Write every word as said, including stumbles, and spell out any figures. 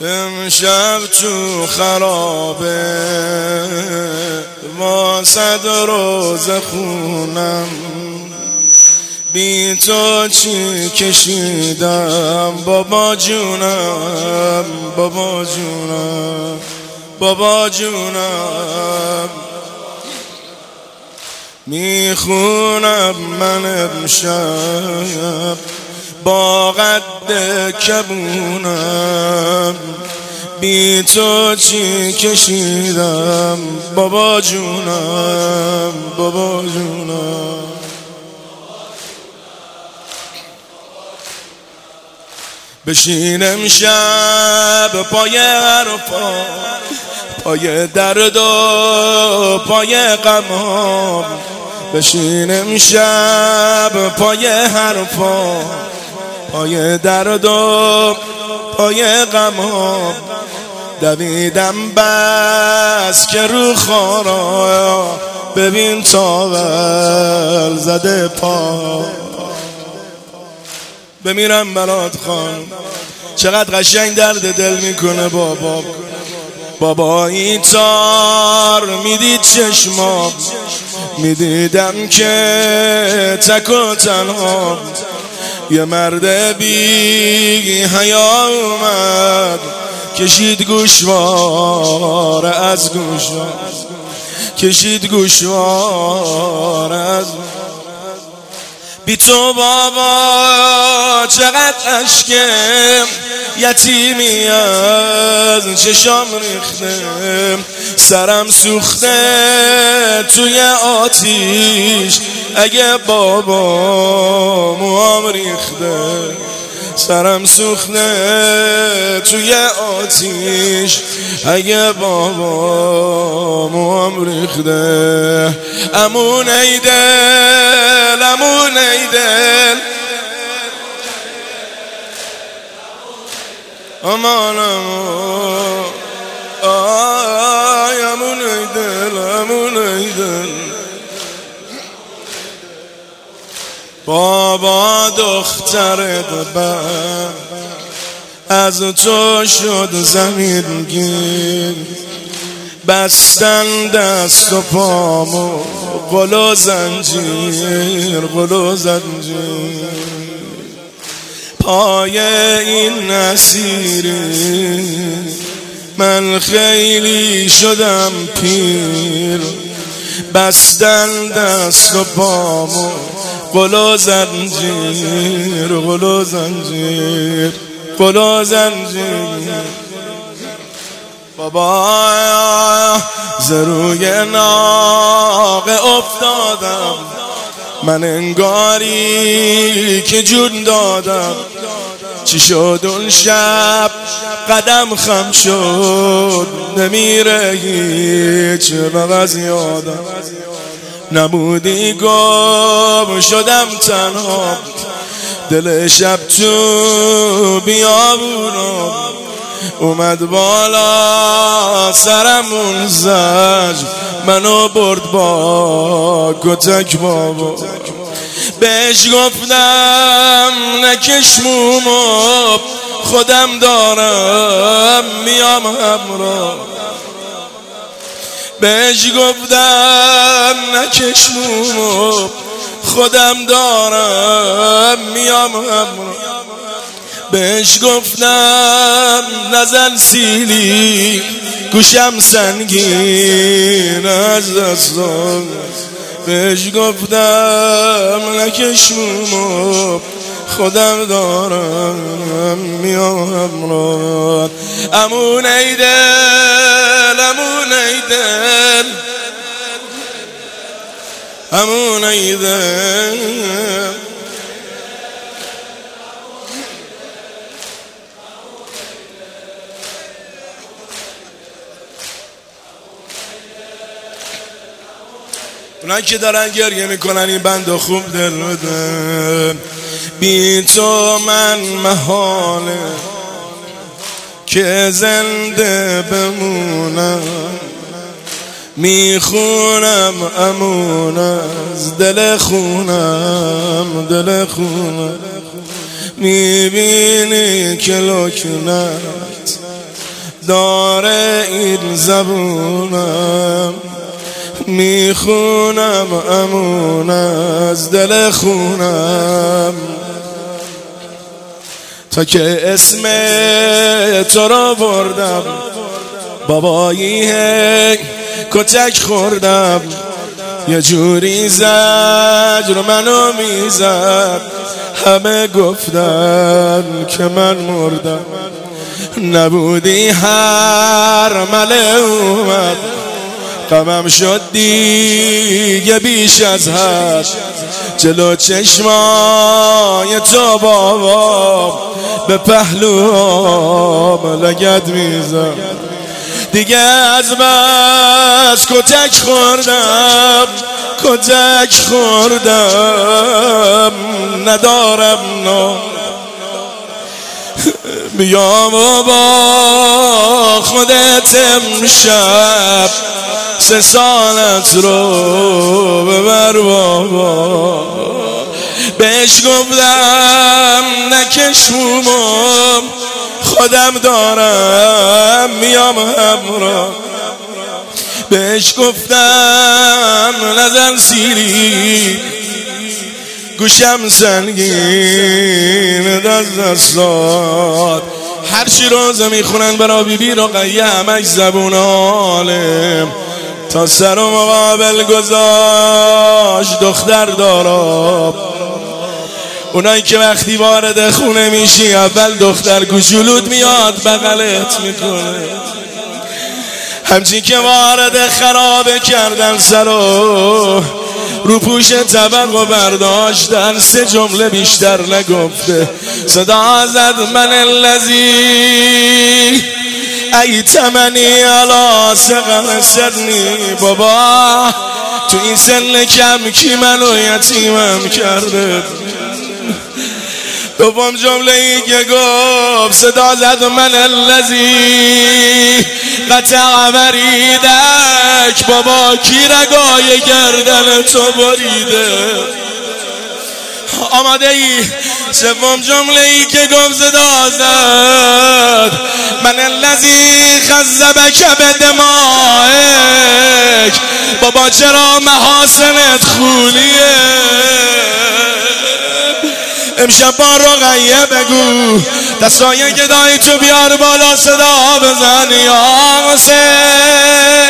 امشب تو خرابه واسد روز خونم، بی تو چی کشیدم بابا جونم، بابا جونم، بابا جونم. میخونم من امشب با قد کبونم، بی تو چی کشیدم بابا جونم، بابا جونم. بشین امشب پای حرفا، پای درد و پای غمام، بشین امشب پای حرفا، پای درد و پای غمام. دویدم بس که رو خارا، ببین تاول زده پا. بمیرم برات خانم، چقدر قشنگ درد دل میکنه بابا. بابایی تار میدید چشمام، میدیدم که تک و تنها یه مرد بی حیا اومد، کشید گوشوار از گوشوار، کشید گوشوار از بی تو بابا. چقدر اشکم یتیمی از چشام ریخته، سرم سوخته توی آتیش اگه بابا موام ریخته، سرم سوخته توی آتیش اگه بابا موام ریخته. امون ای دل، امون ای دل، امان امون، آی امون ای دل، امون ای دل. بابا دخترت بر از تو شد زمین گیر، بستن دست و پامو قل و زنجیر، قل و زنجیر. پای این اسیری من خیلی شدم پیر، بستن دست و پامو قل و زنجیر، قل و زنجیر، قل و زنجیر. بابا ز روی ناقه افتادم من، انگاری که جون دادم. چی شد اون شب قدم خم شد، نمیره هیچ مغز یادم. نبودی گم شدم تنها، دل شب تو بیابونم اومد بالا سرمون زج، منو برد با کتک بابا. بهش گفتم نکش مومو، خودم دارم میام همراه. بهش گفتم نکش مومو، خودم دارم میام همراه. بهش گفتم نزن سیلی، گوشم سنگین از دستان. بهش گفتم نکش مومو، خودم دارم میام همراه. امون ای دل، امون ای دل، امون ای دل. اونایی که دارن گریه میکنن این بندو خوب دل بدن. بی تو من محاله که زنده بمونم، میخونم امون از دل خونم، دل خونم. میبینی که لکنت داره این زبونم، میخونم امون از دل خونم، تا که اسم تو را بردم بابایی هی کتک خوردم، یه جوری زجر منو میزد، همه گفتن که من مردم، نبودی هر مله اومد، غمم شد دیگه بیش از حد، جلو چشمای تو بابا به پهلوام لگد میزم، دیگه از بس کتک خوردم کتک خوردم، ندارم نام بیام و با خودت امشب سه سالت رو ببر بابا، بهش گفتم نکش مومم، خودم دارم میام همراه، بهش گفتم نزن سیری گوشم سنگین دست دستات، هر چی روزه میخونن برا بی بی رقیه همش زبون عالم، تا سر و مقابل گذاشت دختر دارم، اونایی که وقتی وارد خونه میشی اول دختر کوچولوت میاد بغلت میکنه، همچین که وارد خرابه کردن سرو رو پوش طبق و برداشتن، سه جمله بیشتر نگفته، صدا زد من الذی ایتمنی علی صغر سنی، بابا تو این سن کم کی منو یتیمم کرده. دوم جمله ای که گفت صدا زد من الذی قطع وریدک، بابا کی رگای گردن تو بریده، آماده ای؟ سوم جمله ای که گفت صدا زد من الذی خذبک بدمائک، بابا چرا محاسنت خونیه، امشب با رقیه بگو دستای گدای تو بیار بالا صدا بزن یا حسین.